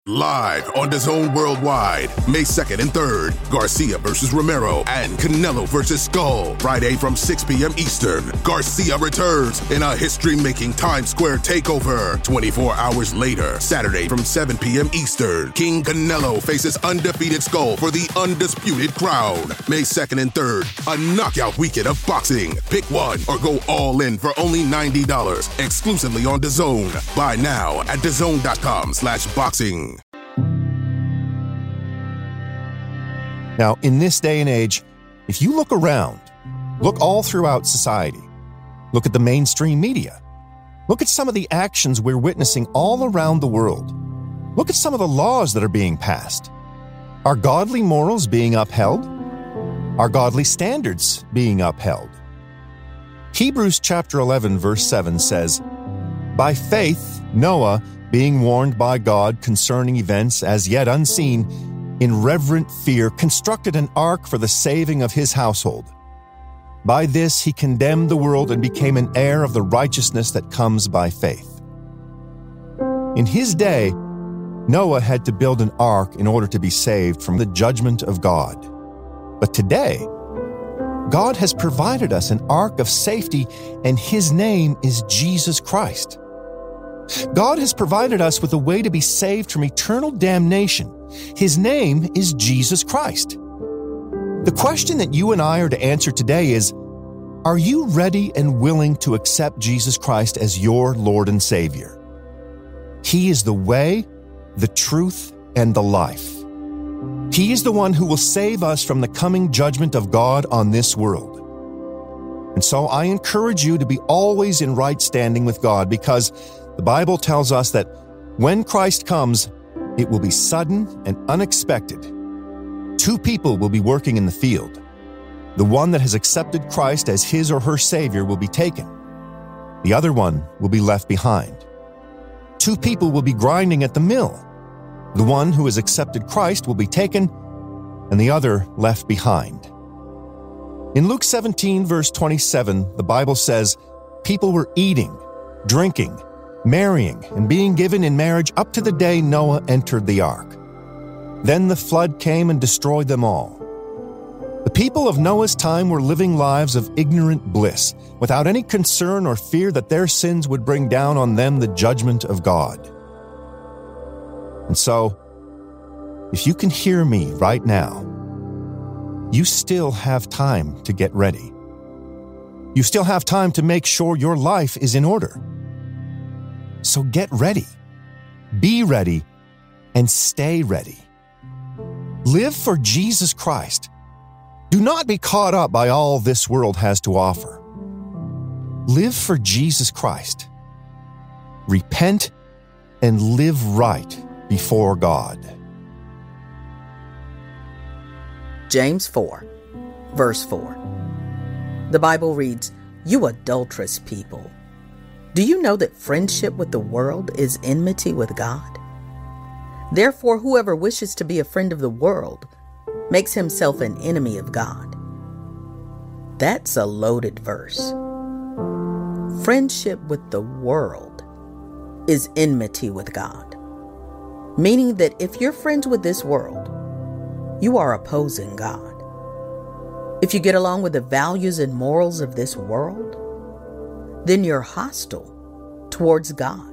Live on DAZN Worldwide, May 2nd and 3rd, Garcia versus Romero and Canelo versus Skull. Friday from 6 p.m. Eastern, Garcia returns in a history-making Times Square takeover. 24 hours later, Saturday from 7 p.m. Eastern, King Canelo faces undefeated Skull for the undisputed crown. May 2nd and 3rd, a knockout weekend of boxing. Pick one or go all in for only $90, exclusively on DAZN. Buy now at DAZN.com/boxing. Now, in this day and age, if you look around, look all throughout society, look at the mainstream media, look at some of the actions we're witnessing all around the world, look at some of the laws that are being passed. Are godly morals being upheld? Are godly standards being upheld? Hebrews chapter 11, verse 7 says, "By faith, Noah, being warned by God concerning events as yet unseen, in reverent fear, constructed an ark for the saving of his household. By this he condemned the world and became an heir of the righteousness that comes by faith." In his day, Noah had to build an ark in order to be saved from the judgment of God. But today, God has provided us an ark of safety, and his name is Jesus Christ. God has provided us with a way to be saved from eternal damnation. His name is Jesus Christ. The question that you and I are to answer today is, are you ready and willing to accept Jesus Christ as your Lord and Savior? He is the way, the truth, and the life. He is the one who will save us from the coming judgment of God on this world. And so I encourage you to be always in right standing with God, because the Bible tells us that when Christ comes, it will be sudden and unexpected. Two people will be working in the field. The one that has accepted Christ as his or her Savior will be taken. The other one will be left behind. Two people will be grinding at the mill. The one who has accepted Christ will be taken, and the other left behind. In Luke 17, verse 27, the Bible says, "People were eating, drinking, marrying, and being given in marriage up to the day Noah entered the ark. Then the flood came and destroyed them all." The people of Noah's time were living lives of ignorant bliss, without any concern or fear that their sins would bring down on them the judgment of God. And so, if you can hear me right now, you still have time to get ready. You still have time to make sure your life is in order. So get ready, be ready, and stay ready. Live for Jesus Christ. Do not be caught up by all this world has to offer. Live for Jesus Christ. Repent and live right before God. James 4, verse 4. The Bible reads, "You adulterous people, do you know that friendship with the world is enmity with God? Therefore, whoever wishes to be a friend of the world makes himself an enemy of God." That's a loaded verse. Friendship with the world is enmity with God, meaning that if you're friends with this world, you are opposing God. If you get along with the values and morals of this world, then you're hostile towards God.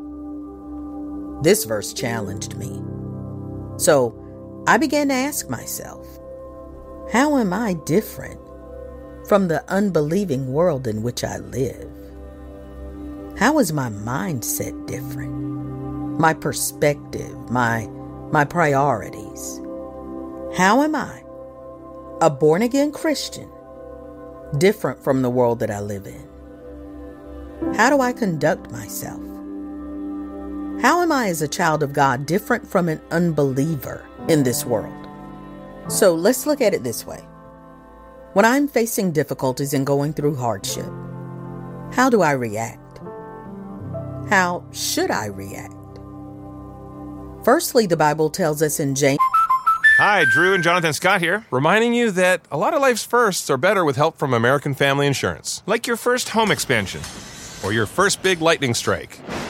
This verse challenged me. So I began to ask myself, how am I different from the unbelieving world in which I live? How is my mindset different? My perspective, my priorities? How am I, a born-again Christian, different from the world that I live in? How do I conduct myself? How am I, as a child of God, different from an unbeliever in this world? So let's look at it this way. When I'm facing difficulties and going through hardship, how do I react? How should I react? Firstly, the Bible tells us in James... Hi, Drew and Jonathan Scott here, reminding you that a lot of life's firsts are better with help from American Family Insurance, like your first home expansion or your first big lightning strike.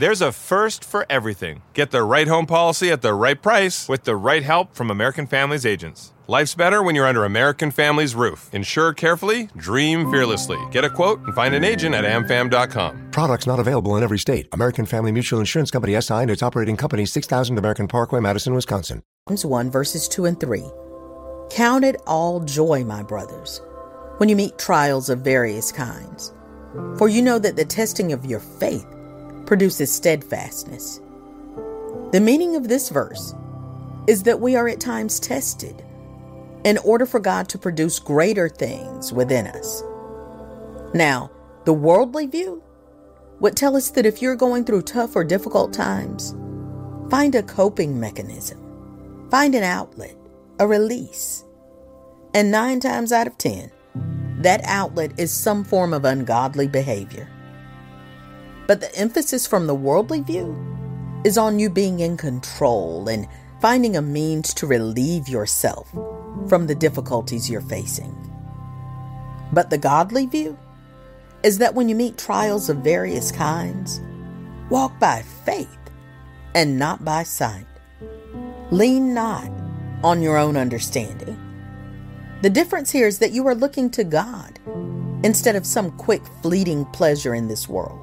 There's a first for everything. Get the right home policy at the right price with the right help from American Family's agents. Life's better when you're under American Family's roof. Insure carefully, dream fearlessly. Get a quote and find an agent at amfam.com. Products not available in every state. American Family Mutual Insurance Company SI and its operating company 6000 American Parkway, Madison, Wisconsin. James 1 verses 2 and 3. Count it all joy, my brothers, when you meet trials of various kinds. For you know that the testing of your faith produces steadfastness. The meaning of this verse is that we are at times tested in order for God to produce greater things within us. Now, the worldly view would tell us that if you're going through tough or difficult times, find a coping mechanism, find an outlet, a release. And 9 times out of 10, that outlet is some form of ungodly behavior. But the emphasis from the worldly view is on you being in control and finding a means to relieve yourself from the difficulties you're facing. But the godly view is that when you meet trials of various kinds, walk by faith and not by sight. Lean not on your own understanding. The difference here is that you are looking to God instead of some quick, fleeting pleasure in this world.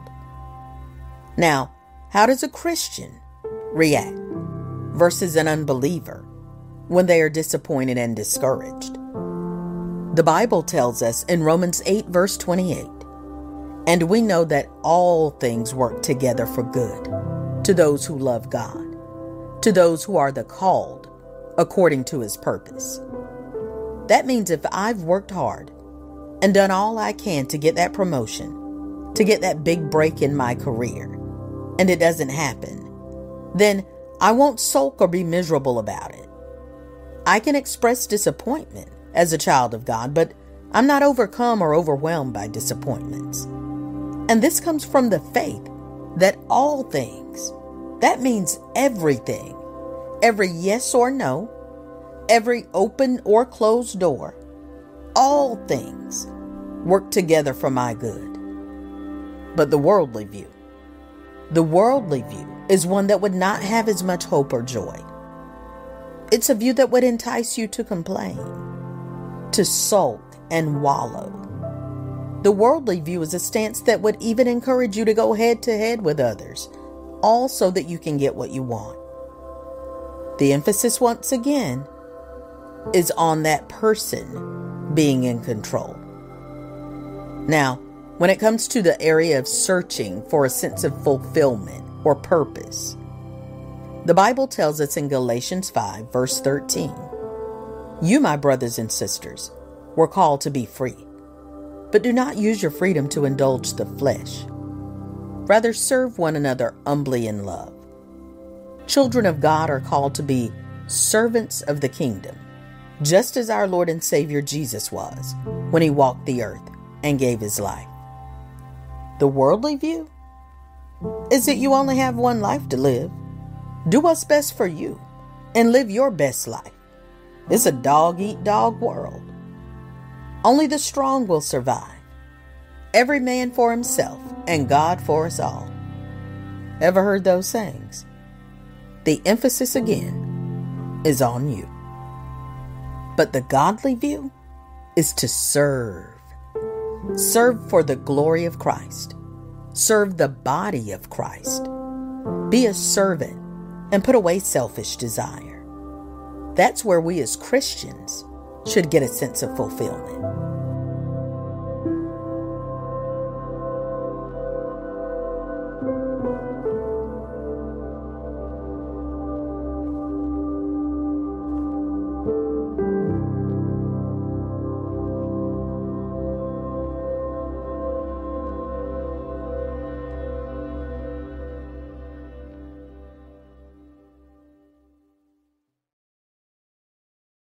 Now, how does a Christian react versus an unbeliever when they are disappointed and discouraged? The Bible tells us in Romans 8 verse 28, and we know that all things work together for good to those who love God, to those who are the called according to his purpose. That means if I've worked hard and done all I can to get that promotion, to get that big break in my career, and it doesn't happen, then I won't sulk or be miserable about it. I can express disappointment as a child of God, but I'm not overcome or overwhelmed by disappointments. And this comes from the faith that all things, that means everything, every yes or no, every open or closed door, all things work together for my good. But the worldly view is one that would not have as much hope or joy. It's a view that would entice you to complain, to sulk and wallow. The worldly view is a stance that would even encourage you to go head to head with others, all so that you can get what you want. The emphasis, once again, is on that person being in control. Now, when it comes to the area of searching for a sense of fulfillment or purpose, the Bible tells us in Galatians 5, verse 13, you, my brothers and sisters, were called to be free, but do not use your freedom to indulge the flesh. Rather, serve one another humbly in love. Children of God are called to be servants of the kingdom, just as our Lord and Savior Jesus was when he walked the earth and gave his life. The worldly view is that you only have one life to live. Do what's best for you and live your best life. It's a dog-eat-dog world. Only the strong will survive. Every man for himself and God for us all. Ever heard those sayings? The emphasis again is on you. But the godly view is to serve. Serve for the glory of Christ. Serve the body of Christ. Be a servant and put away selfish desire. That's where we as Christians should get a sense of fulfillment.